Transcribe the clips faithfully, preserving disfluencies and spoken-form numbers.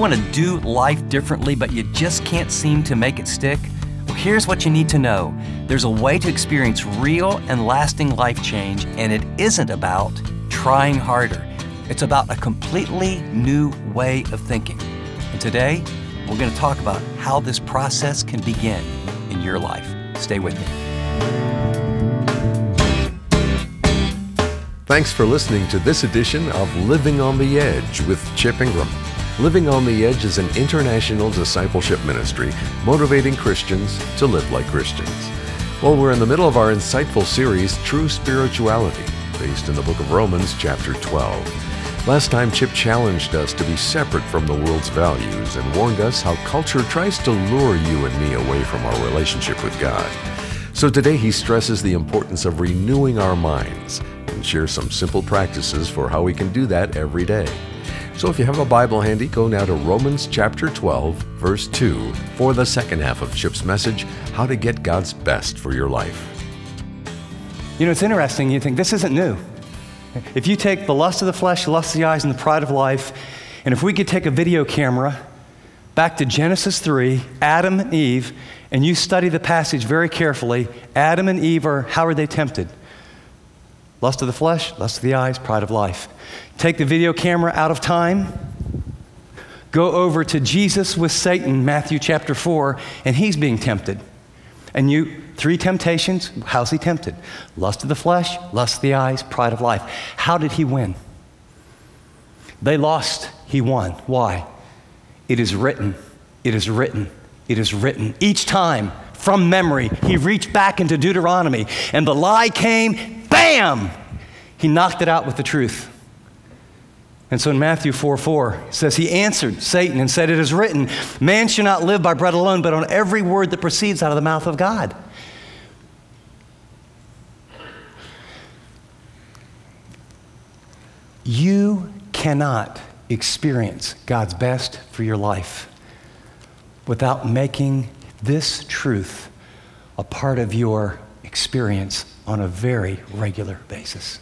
want to do life differently, but you just can't seem to make it stick? Well, here's what you need to know. There's a way to experience real and lasting life change, and it isn't about trying harder. It's about a completely new way of thinking. And today, we're going to talk about how this process can begin in your life. Stay with me. Thanks for listening to this edition of Living on the Edge with Chip Ingram. Living on the Edge is an international discipleship ministry motivating Christians to live like Christians. Well, we're in the middle of our insightful series, True Spirituality, based in the book of Romans, chapter twelve. Last time, Chip challenged us to be separate from the world's values and warned us how culture tries to lure you and me away from our relationship with God. So today, he stresses the importance of renewing our minds and shares some simple practices for how we can do that every day. So if you have a Bible handy, go now to Romans chapter twelve, verse two, for the second half of Chip's message, How to Get God's Best for Your Life. You know, it's interesting. You think, this isn't new. If you take the lust of the flesh, the lust of the eyes, and the pride of life, and if we could take a video camera back to Genesis three, Adam and Eve, and you study the passage very carefully, Adam and Eve are, how are they tempted? Lust of the flesh, lust of the eyes, pride of life. Take the video camera out of time, go over to Jesus with Satan, Matthew chapter four, and he's being tempted. And you, three temptations, how's he tempted? Lust of the flesh, lust of the eyes, pride of life. How did he win? They lost, he won. Why? It is written, it is written, it is written. Each time, from memory, he reached back into Deuteronomy, and the lie came, bam! He knocked it out with the truth. And so in Matthew four four, it says, he answered Satan and said, it is written, man shall not live by bread alone, but on every word that proceeds out of the mouth of God. You cannot experience God's best for your life without making this truth a part of your experience on a very regular basis.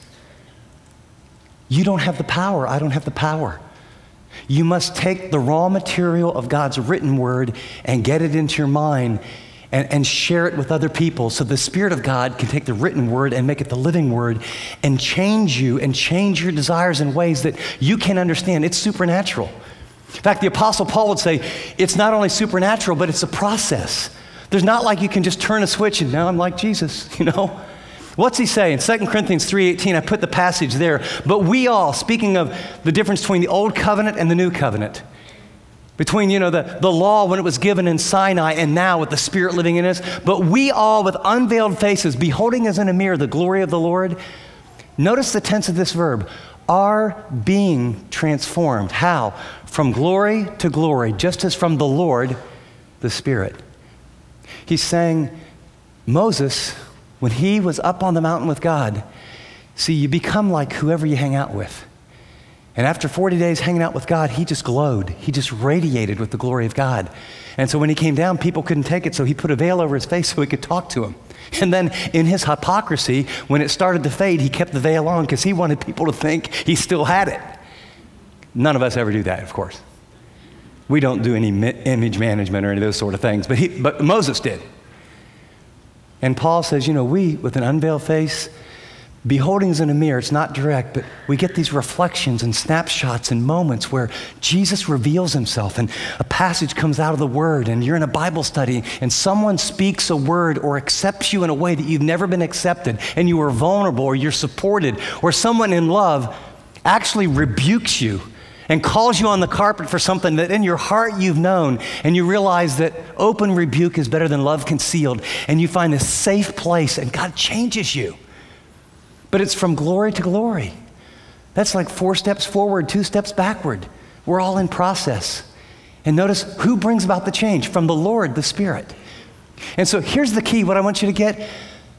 You don't have the power. I don't have the power. You must take the raw material of God's written word and get it into your mind and, and share it with other people so the Spirit of God can take the written word and make it the living word and change you and change your desires in ways that you can understand. It's supernatural. In fact, the Apostle Paul would say, it's not only supernatural, but it's a process. There's not like you can just turn a switch and now I'm like Jesus, you know? What's he say? In Second Corinthians three eighteen, I put the passage there. But we all, speaking of the difference between the old covenant and the new covenant, between, you know, the, the law when it was given in Sinai and now with the Spirit living in us, but we all with unveiled faces, beholding as in a mirror the glory of the Lord. Notice the tense of this verb, are being transformed. How? From glory to glory, just as from the Lord, the Spirit. He's saying, Moses, when he was up on the mountain with God, see, you become like whoever you hang out with. And after forty days hanging out with God, he just glowed. He just radiated with the glory of God. And so when he came down, people couldn't take it, so he put a veil over his face so he could talk to him. And then in his hypocrisy, when it started to fade, he kept the veil on because he wanted people to think he still had it. None of us ever do that, of course. We don't do any mi- image management or any of those sort of things, but, he, but Moses did. And Paul says, you know, we, with an unveiled face, beholding as in a mirror, it's not direct, but we get these reflections and snapshots and moments where Jesus reveals himself and a passage comes out of the Word and you're in a Bible study and someone speaks a word or accepts you in a way that you've never been accepted and you are vulnerable or you're supported, or someone in love actually rebukes you and calls you on the carpet for something that in your heart you've known, and you realize that open rebuke is better than love concealed, and you find this safe place and God changes you. But it's from glory to glory. That's like four steps forward, two steps backward. We're all in process. And notice who brings about the change? From the Lord, the Spirit. And so here's the key, what I want you to get.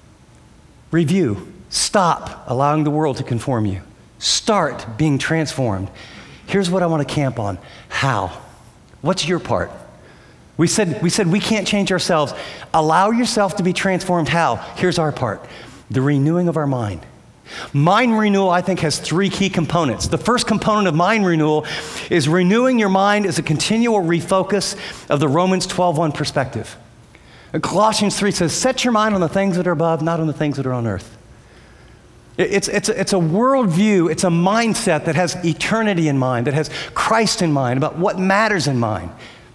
Review. Stop allowing the world to conform you. Start being transformed. Here's what I want to camp on. How? What's your part? We said, we said we can't change ourselves. Allow yourself to be transformed. How? Here's our part. The renewing of our mind. Mind renewal, I think, has three key components. The first component of mind renewal is renewing your mind as a continual refocus of the Romans twelve one perspective. Colossians three says, set your mind on the things that are above, not on the things that are on earth. It's, it's, it's a worldview, it's a mindset that has eternity in mind, that has Christ in mind, about what matters in mind.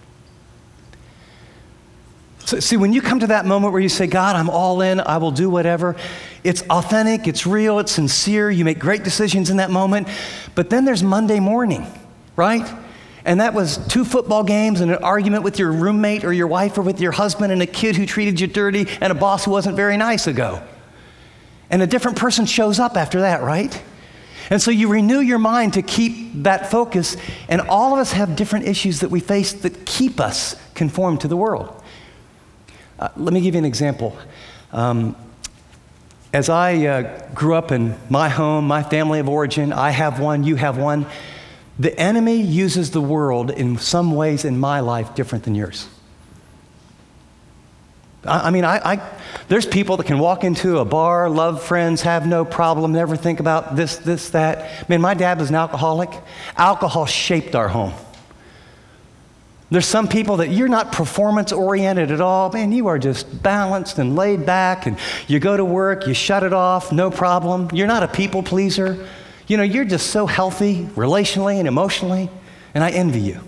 So, see, when you come to that moment where you say, God, I'm all in, I will do whatever, it's authentic, it's real, it's sincere, you make great decisions in that moment. But then there's Monday morning, right? And that was two football games and an argument with your roommate or your wife or with your husband and a kid who treated you dirty and a boss who wasn't very nice ago. And a different person shows up after that, right? And so you renew your mind to keep that focus, and all of us have different issues that we face that keep us conformed to the world. Uh, let me give you an example. Um, as I uh, grew up in my home, my family of origin, I have one, you have one, the enemy uses the world in some ways in my life different than yours. I, I mean, I, I there's people that can walk into a bar, love friends, have no problem, never think about this, this, that. Man, my dad was an alcoholic. Alcohol shaped our home. There's some people that you're not performance-oriented at all. Man, you are just balanced and laid back, and you go to work, you shut it off, no problem. You're not a people pleaser. You know, you're just so healthy relationally and emotionally, and I envy you.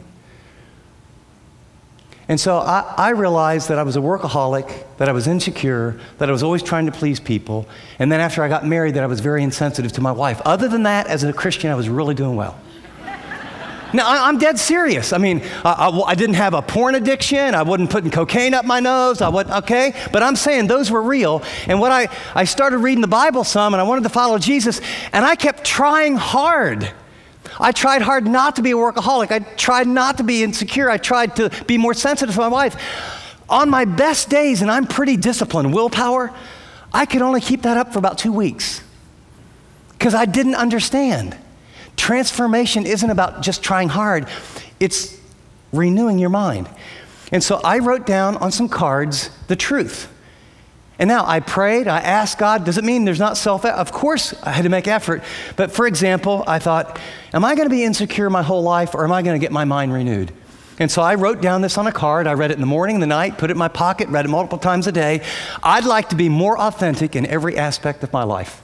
And so I, I realized that I was a workaholic, that I was insecure, that I was always trying to please people, and then after I got married, that I was very insensitive to my wife. Other than that, as a Christian, I was really doing well. Now, I'm dead serious. I mean, I, I, I didn't have a porn addiction. I wasn't putting cocaine up my nose. I wasn't, okay? But I'm saying those were real. And what I, I started reading the Bible some, and I wanted to follow Jesus, and I kept trying hard. I tried hard not to be a workaholic. I tried not to be insecure. I tried to be more sensitive to my wife. On my best days, and I'm pretty disciplined, willpower, I could only keep that up for about two weeks because I didn't understand. Transformation isn't about just trying hard. It's renewing your mind. And so I wrote down on some cards the truth. And now I prayed, I asked God, does it mean there's not self? Of course I had to make effort. But for example, I thought, am I going to be insecure my whole life, or am I going to get my mind renewed? And so I wrote down this on a card. I read it in the morning, the night, put it in my pocket, read it multiple times a day. I'd like to be more authentic in every aspect of my life.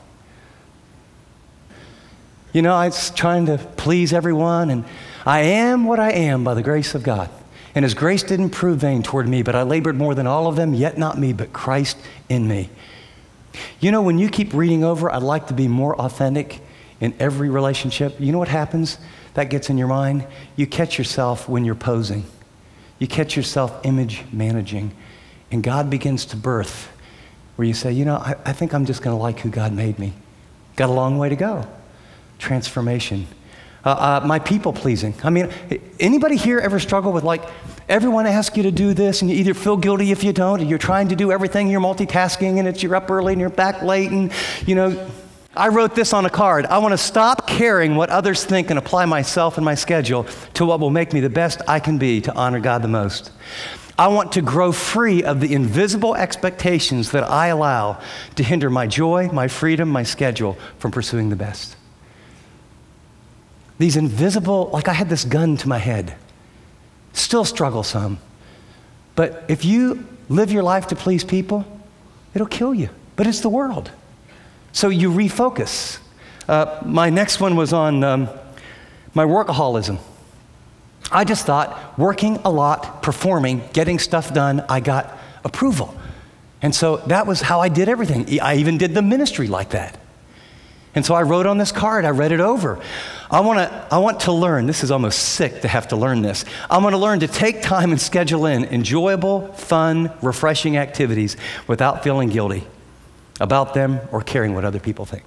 You know, I was trying to please everyone, and I am what I am by the grace of God. And His grace didn't prove vain toward me, but I labored more than all of them, yet not me, but Christ in me. You know, when you keep reading over, I'd like to be more authentic in every relationship. You know what happens? That gets in your mind. You catch yourself when you're posing. You catch yourself image managing, and God begins to birth where you say, you know, I, I think I'm just going to like who God made me. Got a long way to go. Transformation. Uh, uh, my people pleasing. I mean, anybody here ever struggle with, like, everyone asks you to do this and you either feel guilty if you don't, or you're trying to do everything, you're multitasking, and it's you're up early and you're back late, and, you know, I wrote this on a card. I want to stop caring what others think and apply myself and my schedule to what will make me the best I can be to honor God the most. I want to grow free of the invisible expectations that I allow to hinder my joy, my freedom, my schedule from pursuing the best. These invisible, like I had this gun to my head. Still struggle some. But if you live your life to please people, it'll kill you. But it's the world. So you refocus. Uh, my next one was on um, my workaholism. I just thought working a lot, performing, getting stuff done, I got approval. And so that was how I did everything. I even did the ministry like that. And so I wrote on this card, I read it over. I want to I want to learn, this is almost sick to have to learn this. I want to learn to take time and schedule in enjoyable, fun, refreshing activities without feeling guilty about them or caring what other people think.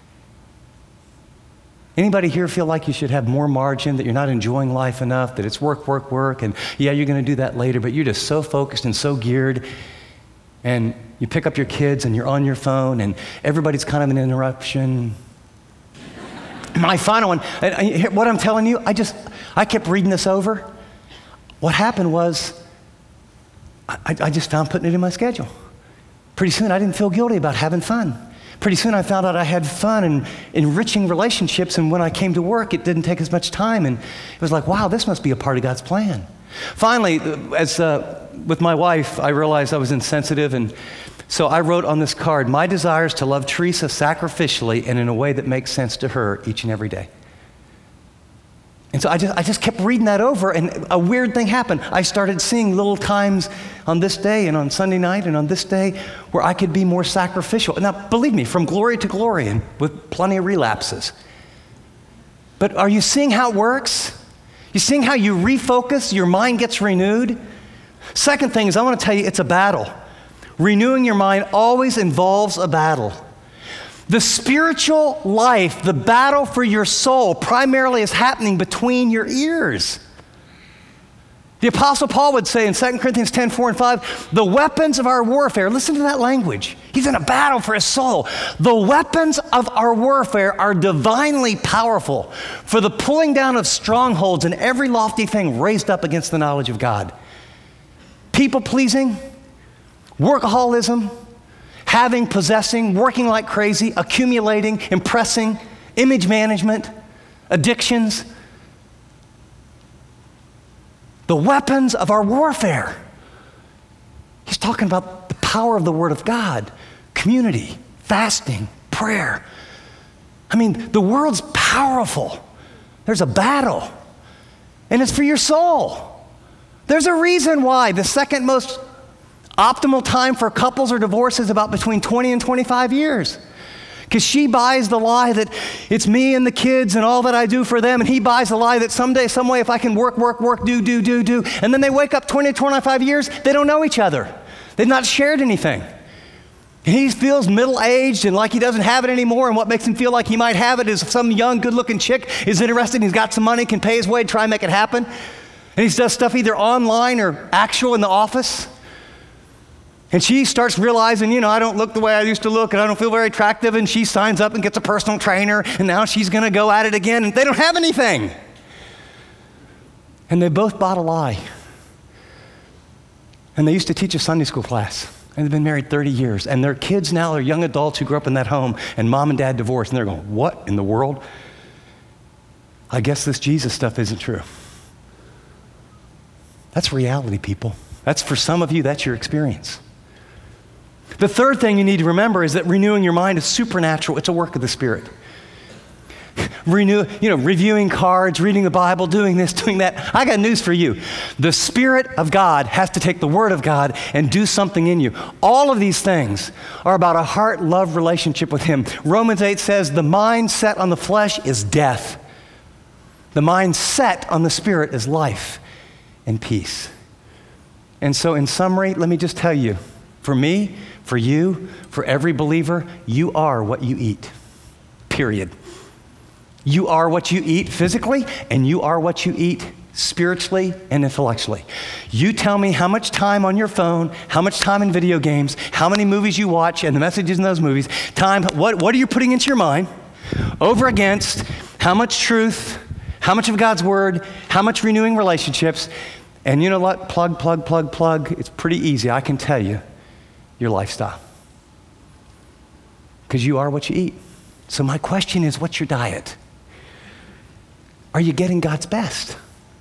Anybody here feel like you should have more margin, that you're not enjoying life enough, that it's work, work, work, and yeah, you're going to do that later, but you're just so focused and so geared, and you pick up your kids and you're on your phone and everybody's kind of an interruption. My final one, what I'm telling you, I just, I kept reading this over. What happened was, I, I just found putting it in my schedule. Pretty soon I didn't feel guilty about having fun. Pretty soon I found out I had fun and enriching relationships, and when I came to work, it didn't take as much time, and it was like, wow, this must be a part of God's plan. Finally, as uh, with my wife, I realized I was insensitive, and so I wrote on this card, my desire is to love Teresa sacrificially and in a way that makes sense to her each and every day. And so I just, I just kept reading that over, and a weird thing happened. I started seeing little times on this day and on Sunday night and on this day where I could be more sacrificial. Now, believe me, from glory to glory and with plenty of relapses. But are you seeing how it works? You seeing how you refocus, your mind gets renewed? Second thing is I want to tell you it's a battle. Renewing your mind always involves a battle. The spiritual life, the battle for your soul, primarily is happening between your ears. The Apostle Paul would say in Second Corinthians ten, four and five, the weapons of our warfare, listen to that language. He's in a battle for his soul. The weapons of our warfare are divinely powerful for the pulling down of strongholds and every lofty thing raised up against the knowledge of God. People-pleasing, workaholism, having, possessing, working like crazy, accumulating, impressing, image management, addictions. The weapons of our warfare. He's talking about the power of the Word of God, community, fasting, prayer. I mean, the world's powerful. There's a battle, and it's for your soul. There's a reason why the second most optimal time for couples or divorce is about between twenty and twenty-five years. Because she buys the lie that it's me and the kids and all that I do for them, and he buys the lie that someday, some way, if I can work, work, work, do, do, do, do, and then they wake up twenty, twenty-five years, they don't know each other. They've not shared anything. He feels middle-aged and like he doesn't have it anymore, and what makes him feel like he might have it is some young, good-looking chick is interested, he's got some money, can pay his way, try and make it happen, and he does stuff either online or actual in the office. And she starts realizing, you know, I don't look the way I used to look, and I don't feel very attractive, and she signs up and gets a personal trainer, and now she's going to go at it again, and they don't have anything. And they both bought a lie. And they used to teach a Sunday school class, and they've been married thirty years, and their kids now are young adults who grew up in that home, and mom and dad divorced, and they're going, what in the world? I guess this Jesus stuff isn't true. That's reality, people. That's for some of you, that's your experience. The third thing you need to remember is that renewing your mind is supernatural. It's a work of the Spirit. Renew, you know, reviewing cards, reading the Bible, doing this, doing that. I got news for you. The Spirit of God has to take the Word of God and do something in you. All of these things are about a heart-love relationship with Him. Romans eight says, the mind set on the flesh is death. The mind set on the Spirit is life and peace. And so in summary, let me just tell you, for me, for you, for every believer, you are what you eat, period. You are what you eat physically, and you are what you eat spiritually and intellectually. You tell me how much time on your phone, how much time in video games, how many movies you watch, and the messages in those movies, time, what, what are you putting into your mind, over against how much truth, how much of God's Word, how much renewing relationships. And you know what? Plug, plug, plug, plug. It's pretty easy, I can tell you, your lifestyle. Because you are what you eat. So my question is, what's your diet? Are you getting God's best?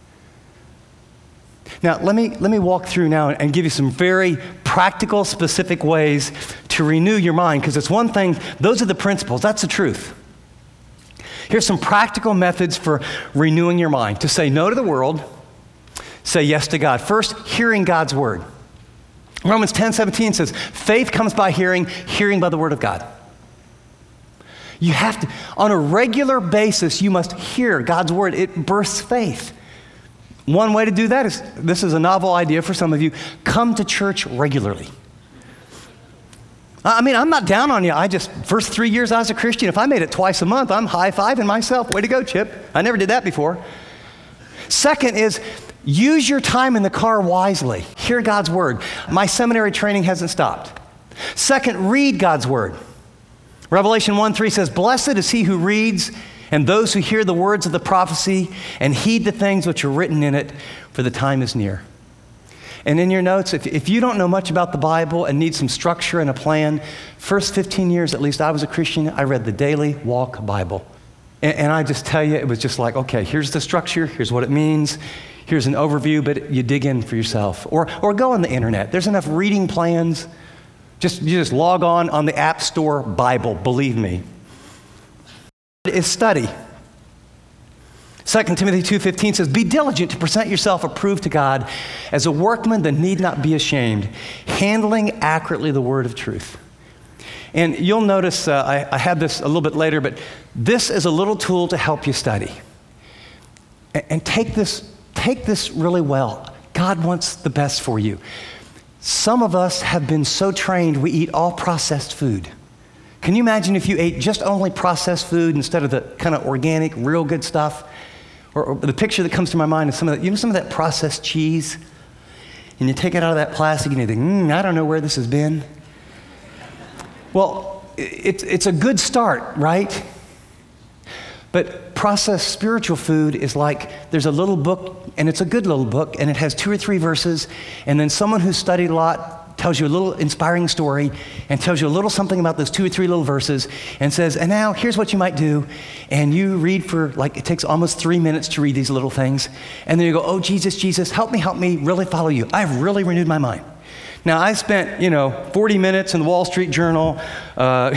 Now, let me, let me walk through now and give you some very practical, specific ways to renew your mind, because it's one thing, those are the principles, that's the truth. Here's some practical methods for renewing your mind. To say no to the world, say yes to God. First, hearing God's Word. Romans ten seventeen says, faith comes by hearing, hearing by the Word of God. You have to, on a regular basis, you must hear God's Word. It births faith. One way to do that is, this is a novel idea for some of you, come to church regularly. I mean, I'm not down on you. I just, first three years I was a Christian, if I made it twice a month, I'm high-fiving myself. Way to go, Chip. I never did that before. Second is, use your time in the car wisely. Hear God's Word. My seminary training hasn't stopped. Second, read God's Word. Revelation one three says, blessed is he who reads and those who hear the words of the prophecy and heed the things which are written in it, for the time is near. And in your notes, if, if you don't know much about the Bible and need some structure and a plan, first fifteen years, at least I was a Christian, I read the Daily Walk Bible. And, and I just tell you, it was just like, okay, here's the structure, here's what it means, here's an overview, but you dig in for yourself. Or, or go on the internet. There's enough reading plans. Just, you just log on on the App Store Bible, believe me. Is study. Second Timothy two fifteen says, be diligent to present yourself approved to God as a workman that need not be ashamed, handling accurately the word of truth. And you'll notice, uh, I, I had this a little bit later, but this is a little tool to help you study. And, and take this, take this really well. God wants the best for you. Some of us have been so trained we eat all processed food. Can you imagine if you ate just only processed food instead of the kind of organic, real good stuff? Or, or the picture that comes to my mind is some of that, you know, some of that processed cheese, and you take it out of that plastic and you think, mm, I don't know where this has been. Well, it's it's a good start, right? But processed spiritual food is like there's a little book, and it's a good little book, and it has two or three verses, and then someone who's studied a lot tells you a little inspiring story and tells you a little something about those two or three little verses and says, and now here's what you might do. And you read for, like, it takes almost three minutes to read these little things. And then you go, oh, Jesus, Jesus, help me, help me really follow you. I've really renewed my mind. Now, I spent, you know, forty minutes in the Wall Street Journal, uh,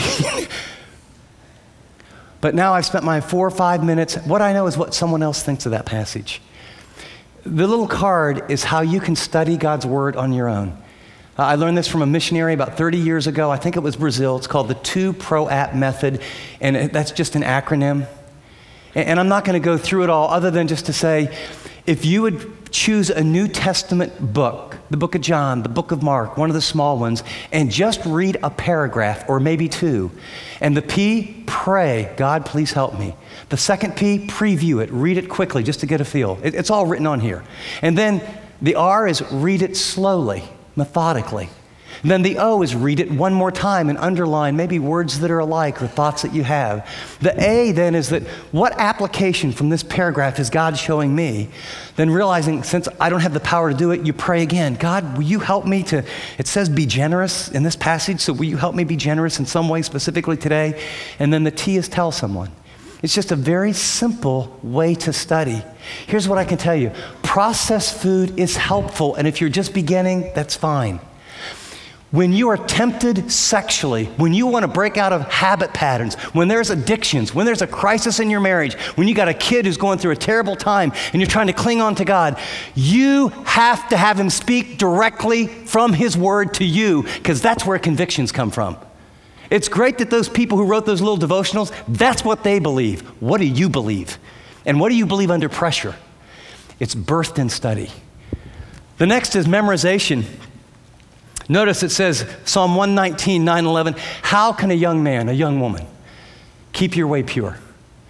but now I've spent my four or five minutes. What I know is what someone else thinks of that passage. The little card is how you can study God's word on your own. Uh, I learned this from a missionary about thirty years ago. I think it was Brazil. It's called the two pro app method, and it, that's just an acronym. And, and I'm not going to go through it all other than just to say, if you would choose a New Testament book, the book of John, the book of Mark, one of the small ones, and just read a paragraph or maybe two. And the P, pray, God, please help me. The second P, preview it, read it quickly just to get a feel. It, it's all written on here. And then the R is read it slowly, methodically. And then the O is read it one more time and underline maybe words that are alike or thoughts that you have. The A then is that what application from this paragraph is God showing me? Then realizing since I don't have the power to do it, you pray again. God, will you help me to, it says be generous in this passage, so will you help me be generous in some way specifically today? And then the T is tell someone. It's just a very simple way to study. Here's what I can tell you. Processed food is helpful, and if you're just beginning, that's fine. When you are tempted sexually, when you want to break out of habit patterns, when there's addictions, when there's a crisis in your marriage, when you got a kid who's going through a terrible time and you're trying to cling on to God, you have to have him speak directly from his word to you, because that's where convictions come from. It's great that those people who wrote those little devotionals, that's what they believe. What do you believe? And what do you believe under pressure? It's birthed in study. The next is memorization. Notice it says, Psalm one nineteen, nine eleven, how can a young man, a young woman, keep your way pure?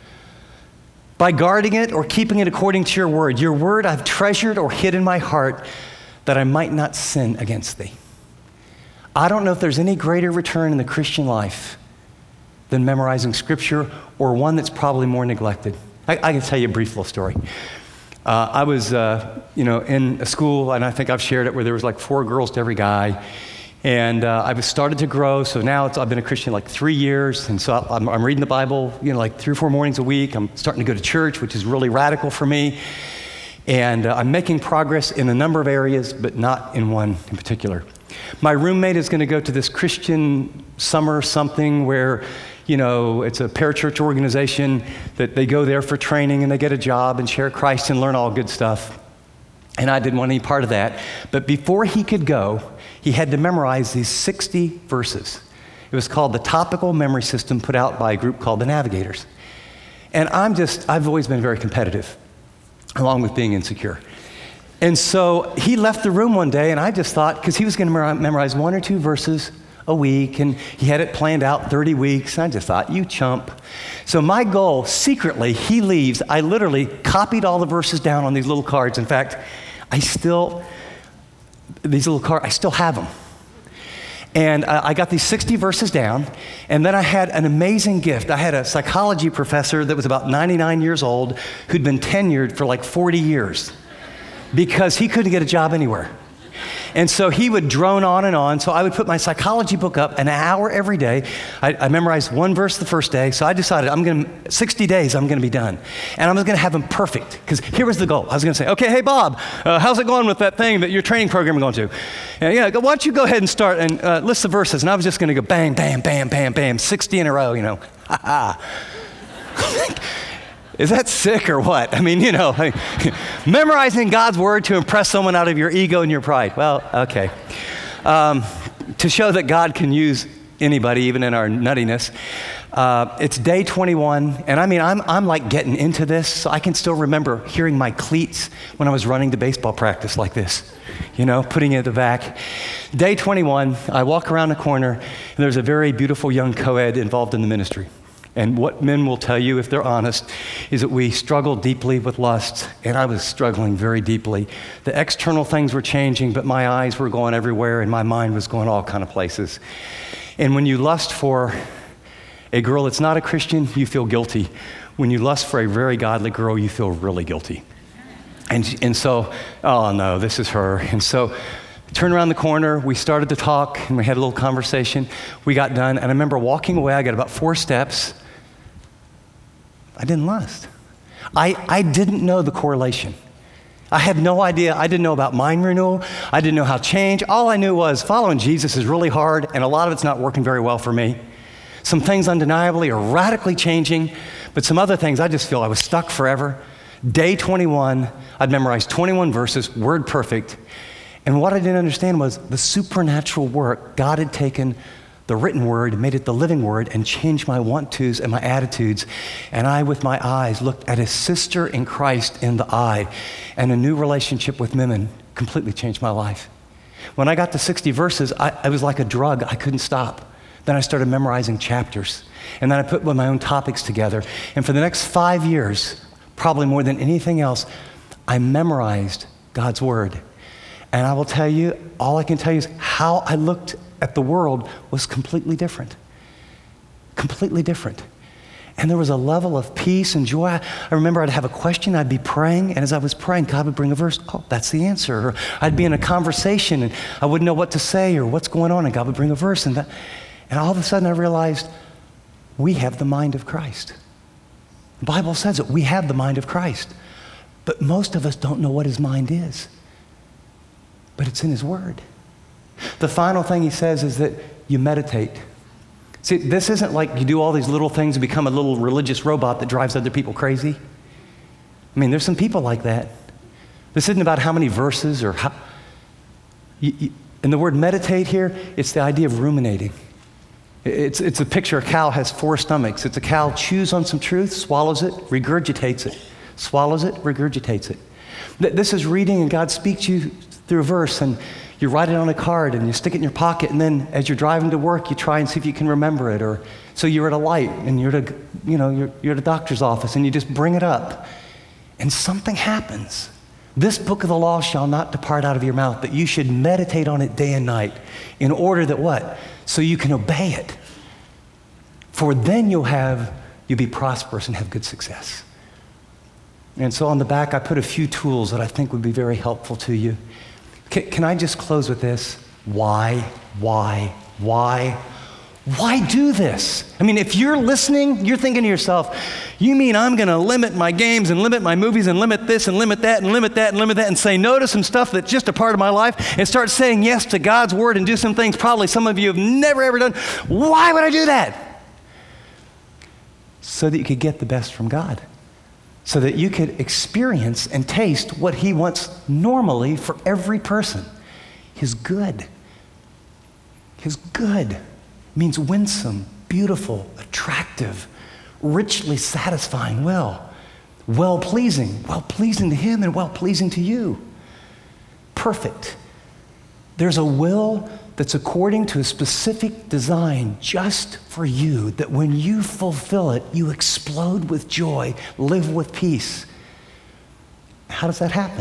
By guarding it or keeping it according to your word. Your word I've treasured or hid in my heart that I might not sin against thee. I don't know if there's any greater return in the Christian life than memorizing scripture, or one that's probably more neglected. I, I can tell you a brief little story. Uh, I was, uh, you know, in a school, and I think I've shared it, where there was like four girls to every guy. And uh, I was started to grow, so now it's, I've been a Christian like three years, and so I'm, I'm reading the Bible, you know, like three or four mornings a week. I'm starting to go to church, which is really radical for me. And uh, I'm making progress in a number of areas, but not in one in particular. My roommate is going to go to this Christian summer something where, you know, it's a parachurch organization that they go there for training and they get a job and share Christ and learn all good stuff. And I didn't want any part of that. But before he could go, he had to memorize these sixty verses. It was called the Topical Memory System, put out by a group called the Navigators. And I'm just, I've always been very competitive, along with being insecure. And so he left the room one day, and I just thought, because he was going to memorize one or two verses a week, and he had it planned out thirty weeks, and I just thought, you chump. So my goal, secretly, he leaves, I literally copied all the verses down on these little cards. In fact, I still, these little cards, I still have them. And I got these sixty verses down, and then I had an amazing gift. I had a psychology professor that was about ninety-nine years old who'd been tenured for like forty years because he couldn't get a job anywhere. And so he would drone on and on. So I would put my psychology book up an hour every day. I, I memorized one verse the first day. So I decided I'm going to, sixty days, I'm going to be done. And I was going to have them perfect. Because here was the goal. I was going to say, okay, hey, Bob, uh, how's it going with that thing that your training program is going to? And, yeah, why don't you go ahead and start and uh, list the verses. And I was just going to go bang, bam, bam, bam, bam, sixty in a row, you know. Ha ha. Is that sick or what? I mean, you know, memorizing God's word to impress someone out of your ego and your pride. Well, okay. Um, to show that God can use anybody, even in our nuttiness. Uh, it's day twenty-one, and I mean, I'm, I'm like getting into this, so I can still remember hearing my cleats when I was running to baseball practice like this, you know, putting it at the back. Day twenty-one, I walk around the corner, and there's a very beautiful young co-ed involved in the ministry. And what men will tell you, if they're honest, is that we struggle deeply with lust, and I was struggling very deeply. The external things were changing, but my eyes were going everywhere, and my mind was going all kind of places. And when you lust for a girl that's not a Christian, you feel guilty. When you lust for a very godly girl, you feel really guilty. And, and so, oh no, this is her. And so, turned around the corner, we started to talk, and we had a little conversation. We got done, and I remember walking away. I got about four steps. I didn't lust. I, I didn't know the correlation. I had no idea. I didn't know about mind renewal. I didn't know how change. All I knew was following Jesus is really hard, and a lot of it's not working very well for me. Some things undeniably are radically changing, but some other things I just feel I was stuck forever. Day twenty-one, I'd memorized twenty-one verses, word perfect. And what I didn't understand was the supernatural work. God had taken the written word, made it the living word, and changed my want-tos and my attitudes. And I, with my eyes, looked at a sister in Christ in the eye, and a new relationship with women completely changed my life. When I got to sixty verses, I, I was like a drug. I couldn't stop. Then I started memorizing chapters. And then I put my own topics together. And for the next five years, probably more than anything else, I memorized God's word. And I will tell you, all I can tell you is how I looked at the world was completely different. Completely different. And there was a level of peace and joy. I remember I'd have a question, I'd be praying, and as I was praying, God would bring a verse. Oh, that's the answer. Or I'd be in a conversation, and I wouldn't know what to say or what's going on, and God would bring a verse. And, that, and all of a sudden I realized we have the mind of Christ. The Bible says it. We have the mind of Christ. But most of us don't know what his mind is. But it's in his word. The final thing he says is that you meditate. See, this isn't like you do all these little things and become a little religious robot that drives other people crazy. I mean, there's some people like that. This isn't about how many verses or how. You, you, and the word meditate here, it's the idea of ruminating. It's, it's a picture. A cow has four stomachs. It's a cow chews on some truth, swallows it, regurgitates it. Swallows it, regurgitates it. This is reading, and God speaks to you through a verse, and you write it on a card, and you stick it in your pocket, and then as you're driving to work, you try and see if you can remember it. Or so you're at a light, and you're at a, you know, you're, you're at a doctor's office, and you just bring it up, and something happens. This book of the law shall not depart out of your mouth, but you should meditate on it day and night, in order that what? So you can obey it. For then you'll have, you'll be prosperous and have good success. And so on the back, I put a few tools that I think would be very helpful to you. Can, can I just close with this? Why, why, why, why do this? I mean, if you're listening, you're thinking to yourself, you mean I'm going to limit my games and limit my movies and limit this and limit that and limit that and limit that and say no to some stuff that's just a part of my life and start saying yes to God's word and do some things probably some of you have never ever done. Why would I do that? So that you could get the best from God. So that you could experience and taste what he wants normally for every person. His good. His good means winsome, beautiful, attractive, richly satisfying, well, well-pleasing, well-pleasing to him and well-pleasing to you. Perfect. There's a will that's according to a specific design just for you, that when you fulfill it, you explode with joy, live with peace. How does that happen?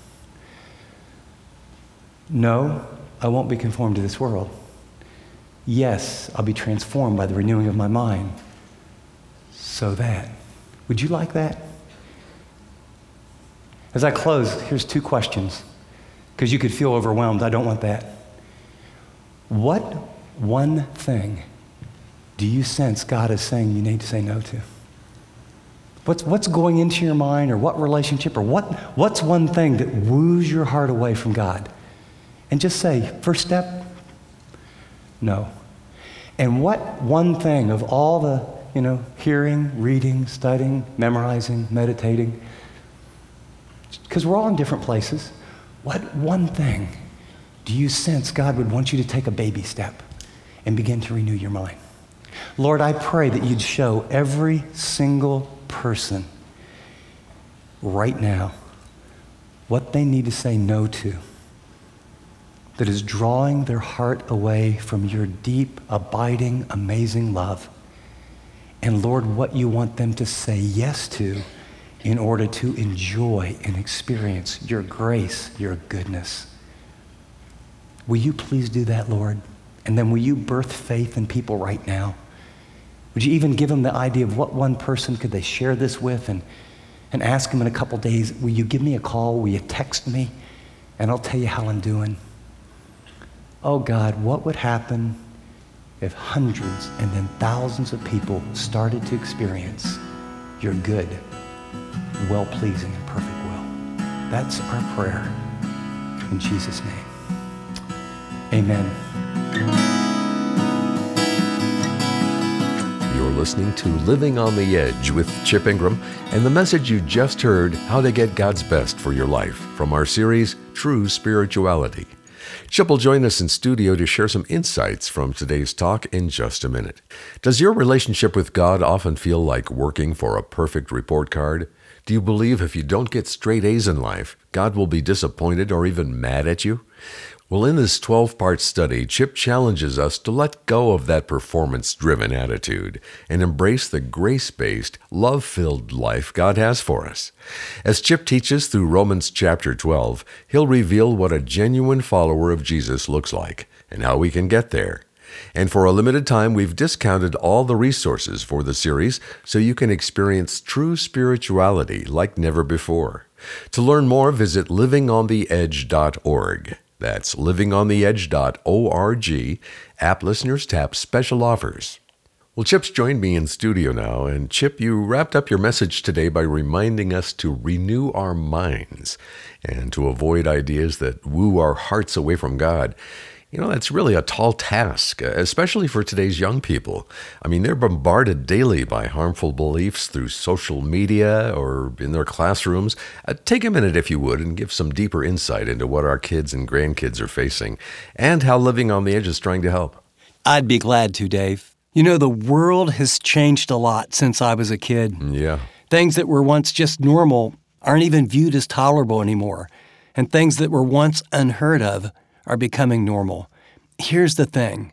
No, I won't be conformed to this world. Yes, I'll be transformed by the renewing of my mind. So that. Would you like that? As I close, here's two questions. because you could feel overwhelmed. I don't want that. What one thing do you sense God is saying you need to say no to? What's, what's going into your mind, or what relationship, or what, what's one thing that woos your heart away from God? And just say, first step, no. And what one thing of all the, you know, hearing, reading, studying, memorizing, meditating, because we're all in different places, what one thing do you sense God would want you to take a baby step and begin to renew your mind? Lord, I pray that you'd show every single person right now what they need to say no to that is drawing their heart away from your deep, abiding, amazing love. And Lord, what you want them to say yes to in order to enjoy and experience your grace, your goodness. Will you please do that, Lord? And then will you birth faith in people right now? Would you even give them the idea of what one person could they share this with, and, and ask them in a couple days, will you give me a call? Will you text me? And I'll tell you how I'm doing. Oh God, what would happen if hundreds and then thousands of people started to experience your good, well-pleasing, and perfect will? That's our prayer. In Jesus' name, amen. You're listening to Living on the Edge with Chip Ingram, and the message you just heard, How to Get God's Best for Your Life, from our series, True Spirituality. Chip will join us in studio to share some insights from today's talk in just a minute. Does your relationship with God often feel like working for a perfect report card? Do you believe if you don't get straight A's in life, God will be disappointed or even mad at you? Well, in this twelve-part study, Chip challenges us to let go of that performance-driven attitude and embrace the grace-based, love-filled life God has for us. As Chip teaches through Romans chapter twelve, he'll reveal what a genuine follower of Jesus looks like and how we can get there. And for a limited time, we've discounted all the resources for the series so you can experience true spirituality like never before. To learn more, visit living on the edge dot org. That's living on the edge dot org. App listeners tap special offers. Well, Chip's joined me in studio now, and Chip, you wrapped up your message today by reminding us to renew our minds and to avoid ideas that woo our hearts away from God. You know, that's really a tall task, especially for today's young people. I mean, they're bombarded daily by harmful beliefs through social media or in their classrooms. Uh, take a minute, if you would, and give some deeper insight into what our kids and grandkids are facing and how Living on the Edge is trying to help. I'd be glad to, Dave. You know, the world has changed a lot since I was a kid. Yeah. Things that were once just normal aren't even viewed as tolerable anymore. And things that were once unheard of are becoming normal. Here's the thing.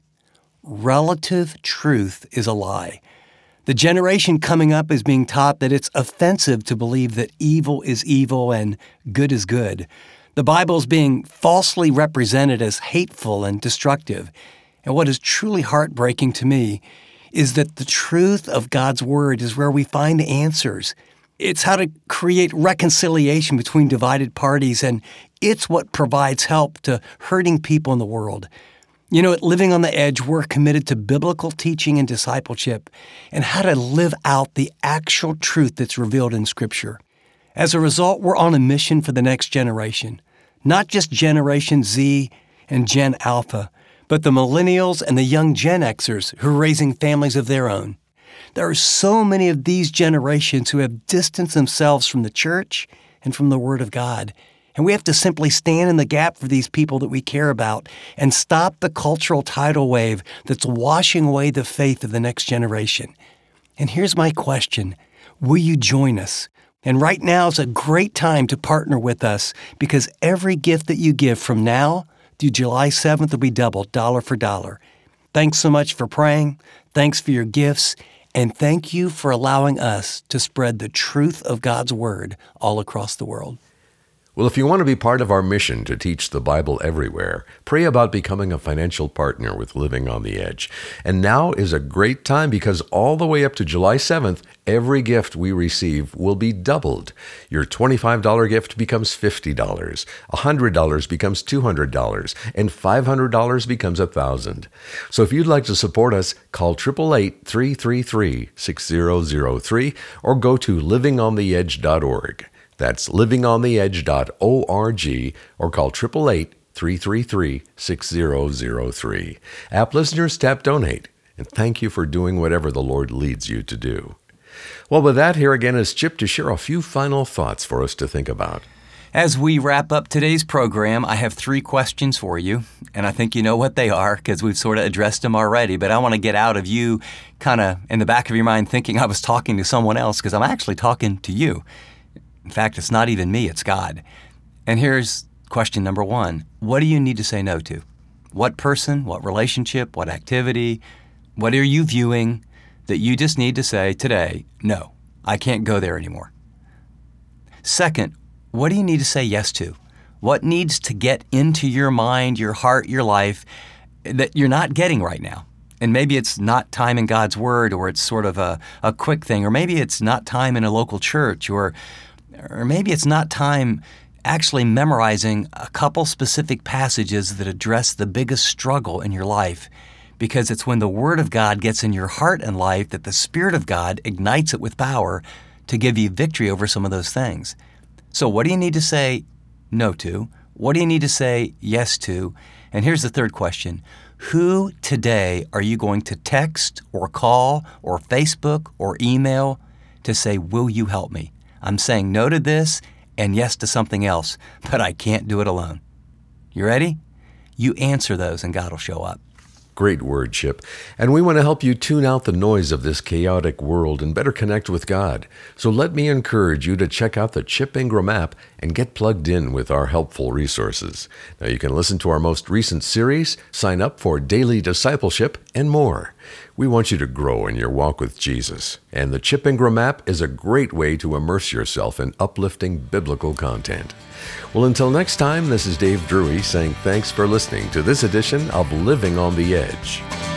Relative truth is a lie. The generation coming up is being taught that it's offensive to believe that evil is evil and good is good. The Bible is being falsely represented as hateful and destructive. And what is truly heartbreaking to me is that the truth of God's Word is where we find answers. It's how to create reconciliation between divided parties, and it's what provides help to hurting people in the world. You know, at Living on the Edge, we're committed to biblical teaching and discipleship and how to live out the actual truth that's revealed in Scripture. As a result, we're on a mission for the next generation, not just Generation Z and Gen Alpha, but the millennials and the young Gen Xers who are raising families of their own. There are so many of these generations who have distanced themselves from the church and from the Word of God. And we have to simply stand in the gap for these people that we care about and stop the cultural tidal wave that's washing away the faith of the next generation. And here's my question. Will you join us? And right now is a great time to partner with us because every gift that you give from now through July seventh will be doubled, dollar for dollar. Thanks so much for praying. Thanks for your gifts. And thank you for allowing us to spread the truth of God's Word all across the world. Well, if you want to be part of our mission to teach the Bible everywhere, pray about becoming a financial partner with Living on the Edge. And now is a great time because all the way up to July seventh, every gift we receive will be doubled. Your twenty-five dollars gift becomes fifty dollars, one hundred dollars becomes two hundred dollars, and five hundred dollars becomes one thousand dollars. So if you'd like to support us, call eight eight eight, three three three, six zero zero three or go to living on the edge dot org. That's living on the edge dot org or call eight eight eight, three three three, six zero zero three. App listeners, tap donate. And thank you for doing whatever the Lord leads you to do. Well, with that, here again is Chip to share a few final thoughts for us to think about. As we wrap up today's program, I have three questions for you, and I think you know what they are because we've sort of addressed them already, but I want to get out of you kind of in the back of your mind thinking I was talking to someone else because I'm actually talking to you. In fact, it's not even me, it's God. And here's question number one. What do you need to say no to? What person, what relationship, what activity, what are you viewing that you just need to say today, no, I can't go there anymore? Second, what do you need to say yes to? What needs to get into your mind, your heart, your life that you're not getting right now? And maybe it's not time in God's Word, or it's sort of a, a quick thing, or maybe it's not time in a local church, or Or maybe it's not time actually memorizing a couple specific passages that address the biggest struggle in your life, because it's when the Word of God gets in your heart and life that the Spirit of God ignites it with power to give you victory over some of those things. So what do you need to say no to? What do you need to say yes to? And here's the third question. Who today are you going to text or call or Facebook or email to say, will you help me? I'm saying no to this and yes to something else, but I can't do it alone. You ready? You answer those and God will show up. Great word, Chip. And we want to help you tune out the noise of this chaotic world and better connect with God. So let me encourage you to check out the Chip Ingram app and get plugged in with our helpful resources. Now you can listen to our most recent series, sign up for daily discipleship, and more. We want you to grow in your walk with Jesus. And the Chip Ingram app is a great way to immerse yourself in uplifting biblical content. Well, until next time, this is Dave Drury saying thanks for listening to this edition of Living on the Edge.